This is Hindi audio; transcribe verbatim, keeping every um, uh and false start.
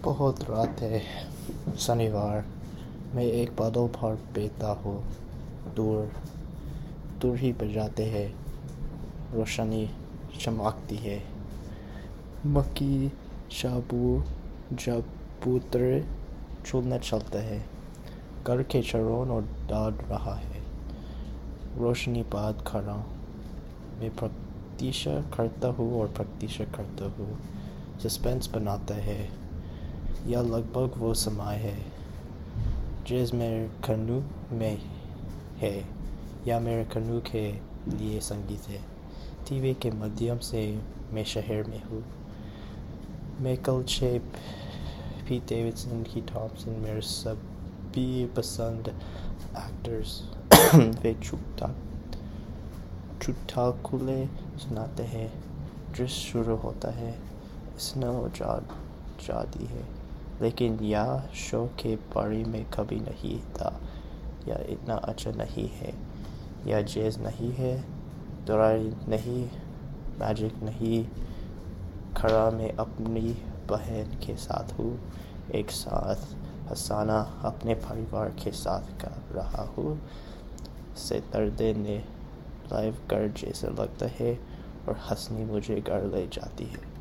बहुत रात है, शनिवार। मैं एक बादल पर बैठा हूँ। दूर दूर ही बजाते हैं, रोशनी चमकती है। मक्खी शाबू जब पुत्र चुनने चलता है, घर के चारों ओर दौड़ रहा है। रोशनी बाद खड़ा, मैं प्रतीक्षा करता हूँ और प्रतीक्षा करता हूँ। सस्पेंस बनाता है। यह लगभग वो समय है जिस मेरे कनू में है या मेरे कनू के लिए संगीत है। टीवी के माध्यम से मैं शहर में हूँ। माइकल शेप, पीट डेविडसन, की थॉमसन मेरे सभी पसंद एक्टर्स वे चुटका चुटकुले सुनाते हैं। दृश्य शुरू होता है। स्नो जा जाती है, लेकिन यह शो के बारे में कभी नहीं था। यह इतना अच्छा नहीं है। यह जैज़ नहीं है, दोहराई नहीं, मैजिक नहीं। खड़ा मैं अपनी बहन के साथ हूँ, एक साथ हंसाना अपने परिवार के साथ कर रहा हूँ। सैटरडे ने लाइव घर जैसा लगता है और हंसनी मुझे घर ले जाती है।